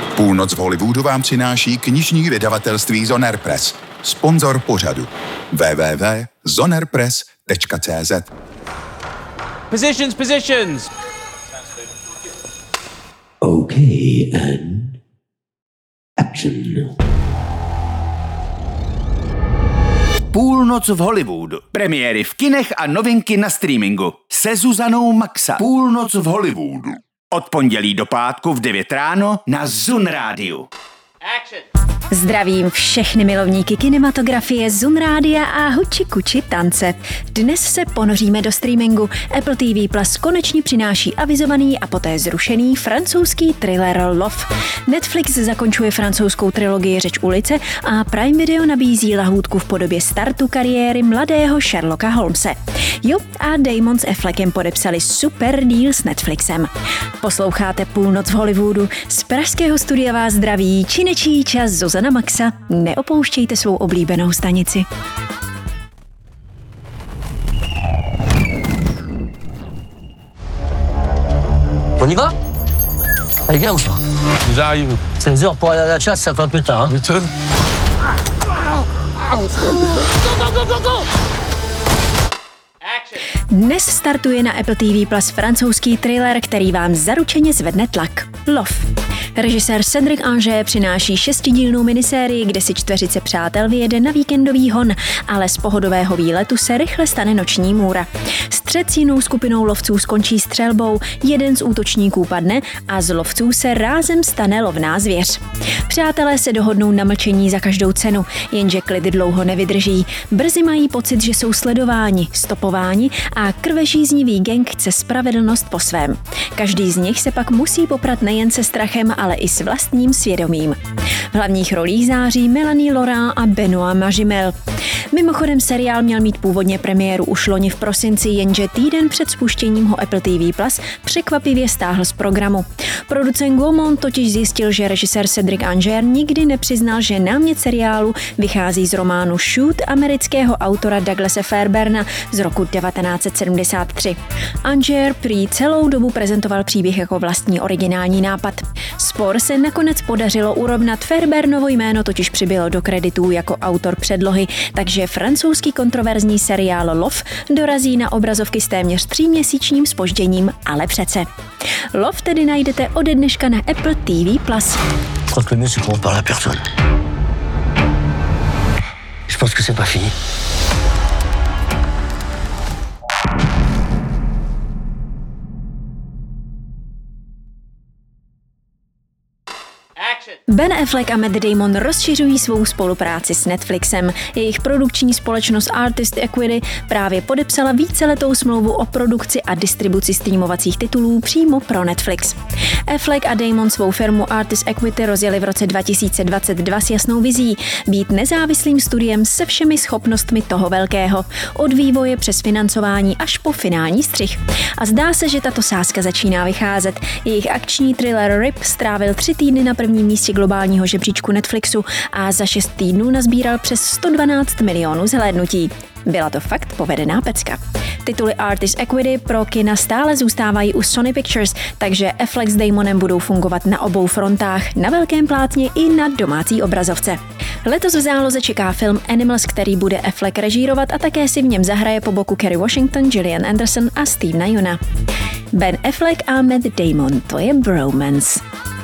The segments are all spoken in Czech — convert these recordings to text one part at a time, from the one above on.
Půlnoc v Hollywoodu vám přináší knižní vydavatelství Zoner Press. Sponzor pořadu www.zonerpress.cz. Positions! Okay, and action. Půlnoc v Hollywoodu. Premiéry v kinech a novinky na streamingu. Se Zuzanou Maxa. Půlnoc v Hollywoodu. Od pondělí do pátku v 9 ráno na Zun Rádiu. Zdravím všechny milovníky kinematografie, Zun Rádia a huči kuči tance. Dnes se ponoříme do streamingu. Apple TV Plus konečně přináší avizovaný a poté zrušený francouzský thriller Love. Netflix zakončuje francouzskou trilogii Řeč ulice a Prime Video nabízí lahůdku v podobě startu kariéry mladého Sherlocka Holmese. Jo, a Damon s Affleckem podepsali super deal s Netflixem. Posloucháte Půlnoc v Hollywoodu. Z pražského studia vás zdraví činečí čas Zuzana Maxa. Neopouštějte svou oblíbenou stanici. On y va? Allez, viens, Ousmane. J'arrive. 16 heures pour aller à la chasse, ça fait plus tard. Hein. Méthode. Dnes startuje na Apple TV Plus francouzský thriller, který vám zaručeně zvedne tlak. Love. Režisér Cédric Angers přináší 6dílnou minisérii, kde si čtveřice přátel vyjede na víkendový hon, ale z pohodového výletu se rychle stane noční můra. Střet s jinou skupinou lovců skončí střelbou, jeden z útočníků padne a z lovců se rázem stane lovná zvěř. Přátelé se dohodnou na mlčení za každou cenu, jenže klid dlouho nevydrží. Brzy mají pocit, že jsou sledováni, stopováni a krvežíznivý gang chce spravedlnost po svém. Každý z nich se pak musí poprat nejen se strachem, ale i s vlastním svědomím. V hlavních rolích září Mélanie Laurent a Benoît Magimel. Mimochodem seriál měl mít původně premiéru už loni v prosinci, jenže týden před spuštěním ho Apple TV Plus překvapivě stáhl z programu. Producent Gaumont totiž zjistil, že režisér Cédric Angers nikdy nepřiznal, že námět seriálu vychází z románu Shoot amerického autora Douglase Fairbairna z roku 1973. Angers prý celou dobu prezentoval příběh jako vlastní originální nápad. Spor se nakonec podařilo urovnat, Fairbairnovo jméno totiž přibylo do kreditů jako autor předlohy, takže francouzský kontroverzní seriál Love dorazí na obrazovky s téměř 3měsíčním zpožděním, ale přece. Love tedy najdete ode dneška na Apple TV Plus. Je crois que le mieux, c'est qu'on parle à personne. Je pense que c'est pas fini. Ben Affleck a Matt Damon rozšiřují svou spolupráci s Netflixem. Jejich produkční společnost Artist Equity právě podepsala víceletou smlouvu o produkci a distribuci streamovacích titulů přímo pro Netflix. Affleck a Damon svou firmu Artist Equity rozjeli v roce 2022 s jasnou vizí být nezávislým studiem se všemi schopnostmi toho velkého, od vývoje přes financování až po finální střih. A zdá se, že tato sázka začíná vycházet. Jejich akční thriller Rip strávil 3 týdny na prvním místě globálního žebříčku Netflixu a za 6 týdnů nazbíral přes 112 milionů zhlédnutí. Byla to fakt povedená pecka. Tituly Artist Equity pro kina stále zůstávají u Sony Pictures, takže Affleck s Damonem budou fungovat na obou frontách, na velkém plátně i na domácí obrazovce. Letos v záloze čeká film Animals, který bude Affleck režírovat a také si v něm zahraje po boku Kerry Washington, Gillian Anderson a Stevena Yeuna. Ben Affleck a Matt Damon, to je bromance.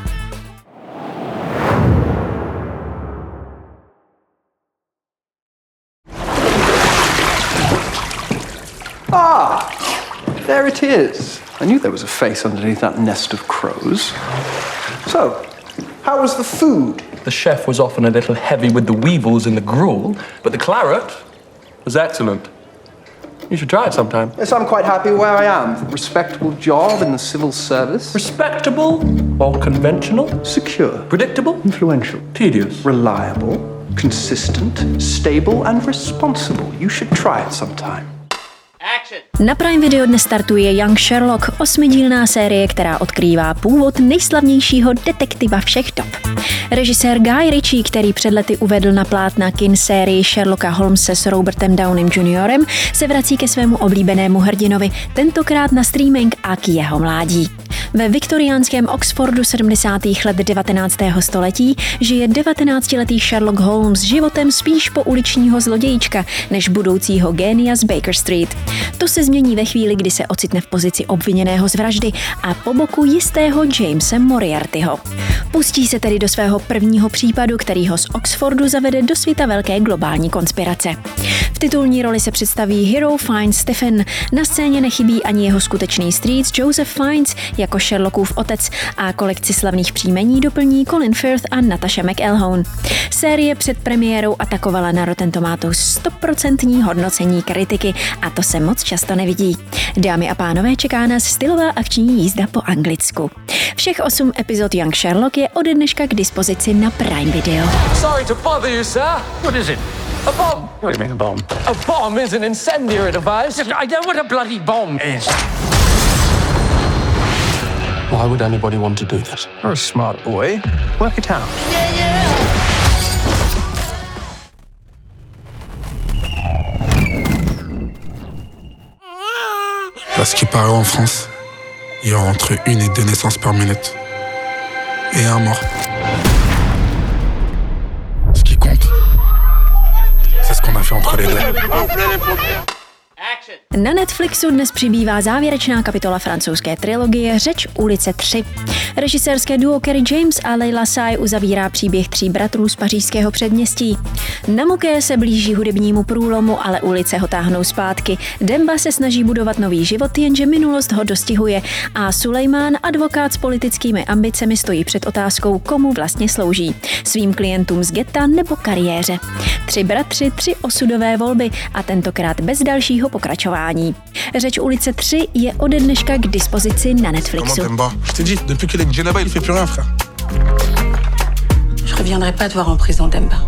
Ah, there it is. I knew there was a face underneath that nest of crows. So, how was the food? The chef was often a little heavy with the weevils and the gruel, but the claret was excellent. You should try it sometime. Yes, I'm quite happy where I am. Respectable job in the civil service. Respectable or conventional? Secure. Predictable? Influential. Tedious. Reliable. Consistent. Stable and responsible. You should try it sometime. Na Prime Video dnes startuje Young Sherlock, 8dílná série, která odkrývá původ nejslavnějšího detektiva všech dob. Režisér Guy Ritchie, který před lety uvedl na plátna kin sérii Sherlocka Holmese s Robertem Downeym Jr., se vrací ke svému oblíbenému hrdinovi, tentokrát na streaming a k jeho mládí. Ve viktoriánském Oxfordu 70. let 19. století žije 19letý Sherlock Holmes životem spíš pouličního zlodějíčka než budoucího génia z Baker Street. To se změní ve chvíli, kdy se ocitne v pozici obviněného z vraždy a po boku jistého Jamesa Moriartyho. Pustí se tedy do svého prvního případu, který ho z Oxfordu zavede do světa velké globální konspirace. V titulní roli se představí Hero Fiennes Stephen. Na scéně nechybí ani jeho skutečný strýc Joseph Fiennes jako Sherlockův otec a kolekci slavných příjmení doplní Colin Firth a Natasha McElhone. Série před premiérou atakovala na Rotten Tomatoes 100% hodnocení kritiky a to se moc často nevidí. Dámy a pánové, čeká nás stylová akční jízda po Anglicku. Všech 8 epizod Young Sherlock je ode dneška k dispozici na Prime Video. Sorry to bother you, sir. What is it? A bomb. What do you mean a bomb? A bomb is an incendiary device. I know what a bloody bomb is. Why would anybody want to do this? You're a smart boy. Work it out. À ce qui paraît en France, il y aura entre 1 et 2 naissances par minute. Et un mort. Ce qui compte, c'est ce qu'on a fait entre les deux. Na Netflixu dnes přibývá závěrečná kapitola francouzské trilogie Řeč ulice 3. Režisérské duo Kerry James a Leila Sai uzavírá příběh 3 bratrů z pařížského předměstí. Namuké se blíží hudebnímu průlomu, ale ulice ho táhnou zpátky. Demba se snaží budovat nový život, jenže minulost ho dostihuje a Sulejmán, advokát s politickými ambicemi, stojí před otázkou, komu vlastně slouží. Svým klientům z getta nebo kariéře. 3 bratři, 3 osudové volby a tentokrát bez dalšího pokračování. Řeč ulice 3 je ode dneška k dispozici na Netflixu. Je t'ai dit, depuis qu'il est Djenaba, il fait plus rien, frère. Je reviendrai pas te voir en prison, Demba.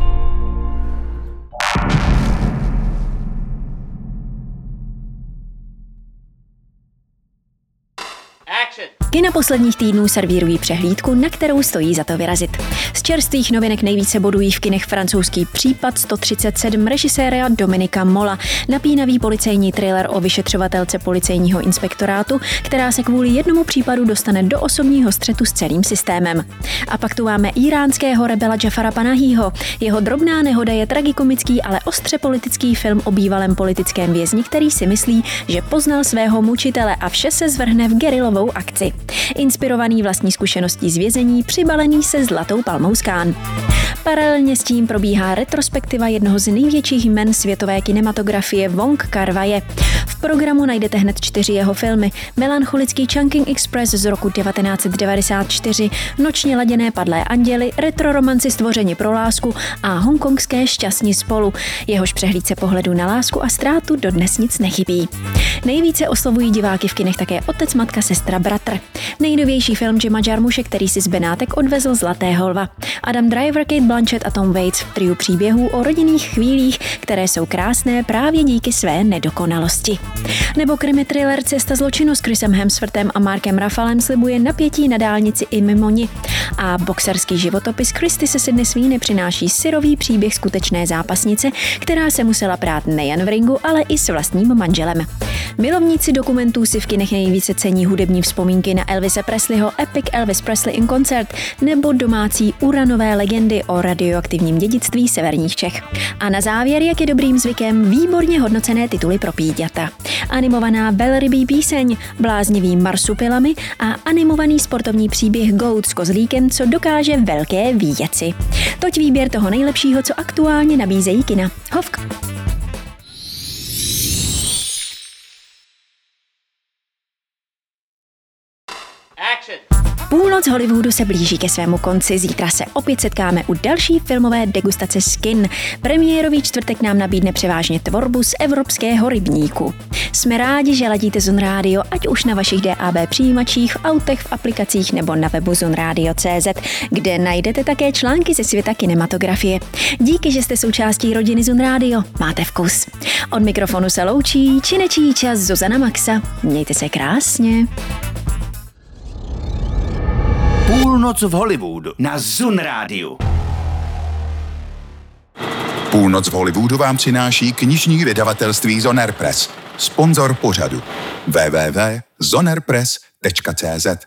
Kina posledních týdnů servírují přehlídku, na kterou stojí za to vyrazit. Z čerstvých novinek nejvíce bodují v kinech francouzský Případ 137 režiséra Dominika Mola, napínavý policejní thriller o vyšetřovatelce policejního inspektorátu, která se kvůli jednomu případu dostane do osobního střetu s celým systémem. A pak tu máme iránského rebela Jafara Panahiho. Jeho Drobná nehoda je tragikomický, ale ostře politický film o bývalém politickém vězni, který si myslí, že poznal svého mučitele a vše se zvrhne v gerilovou akci. Inspirovaný vlastní zkušeností z vězení, přibalený se zlatou palmou z Cannes. Paralelně s tím probíhá retrospektiva jednoho z největších jmen světové kinematografie Wong Kar-waje. V programu najdete hned 4 jeho filmy: melancholický Chungking Express z roku 1994, Nočně laděné padlé anděly, retroromanci Stvořeni pro lásku a hongkongské Šťastní spolu. Jehož přehlídce pohledu na lásku a ztrátu dodnes nic nechybí. Nejvíce oslovují diváky v kinech také Otec, matka, sestra, bratr. Nejnovější film Jima Jarmuše, který si z Benátek odvezl Zlatého lva. Adam Driver, Kate Blanchett a Tom Waits v triu příběhů o rodinných chvílích, které jsou krásné právě díky své nedokonalosti. Nebo krimi thriller Cesta zločinu s Chrisem Hemsworthem a Markem Ruffalem slibuje napětí na dálnici i mimo ni. A boxerský životopis Christy se Sydney Sweeney přináší syrový příběh skutečné zápasnice, která se musela prát nejen v ringu, ale i s vlastním manželem. Milovníci dokumentů si v kinech nejvíce cení hudební vzpomínky na Elvise Presleyho Epic Elvis Presley in Concert nebo domácí uranové legendy o radioaktivním dědictví severních Čech. A na závěr, jak je dobrým zvykem, výborně hodnocené tituly pro píďata. Animovaná velrybí píseň, bláznivý marsupilami a animovaný sportovní příběh Goat s kozlíkem, co dokáže velké výjeci. Toť výběr toho nejlepšího, co aktuálně nabízejí kina. Hovk. Půlnoc Hollywoodu se blíží ke svému konci. Zítra se opět setkáme u další filmové degustace z kin. Premiérový čtvrtek nám nabídne převážně tvorbu z evropského rybníku. Jsme rádi, že ladíte Zone Radio, ať už na vašich DAB přijímačích, v autech, v aplikacích nebo na webu zoneradio.cz, kde najdete také články ze světa kinematografie. Díky, že jste součástí rodiny Zone Radio. Máte vkus. Od mikrofonu se loučí činečí čas Zuzana Maxa. Mějte se krásně. Půlnoc v Hollywoodu na Zone Radio. Půlnoc v Hollywoodu vám přináší knižní vydavatelství Zoner Press, sponzor pořadu www.zonerpress.cz.